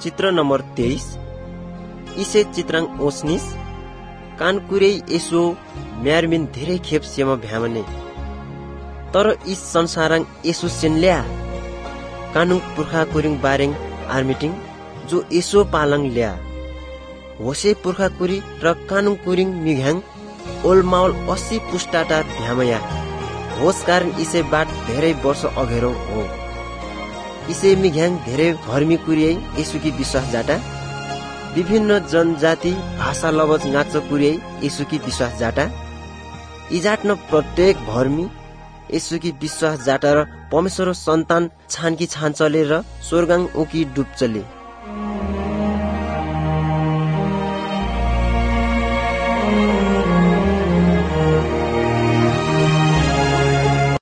चित्र नम्बर 23 इसे चित्राङ ओस्निस कानकुरे यसो म्यारमिन धेरै खेप सेमा भ्यामने तर इस संसारङ यसो सेनल्या कानुङ पुर्खा कुरिङ बारेङ आर्मिटिङ जो यसो पालङ ल्या होसे पुर्खा कुरी र कानुङ कुरिङ मिघ्याङ ओलमाउल 80 पुस्टाटा भ्यामया होस कारण इसे बाट धेरै वर्ष अघेरो हो इसे मिघ्याङ धेरै धर्मी कुरियै यसुकी विश्वास जाटा विभिन्न जनजाति भाषा लवज नाच कुरियै यसुकी विश्वास जाटा इजाट्न प्रत्येक धर्मी यसुकी विश्वास जाटा र परमेश्वर सन्तान छानकी छान्छले र स्वर्गाङ उकी डुब्चले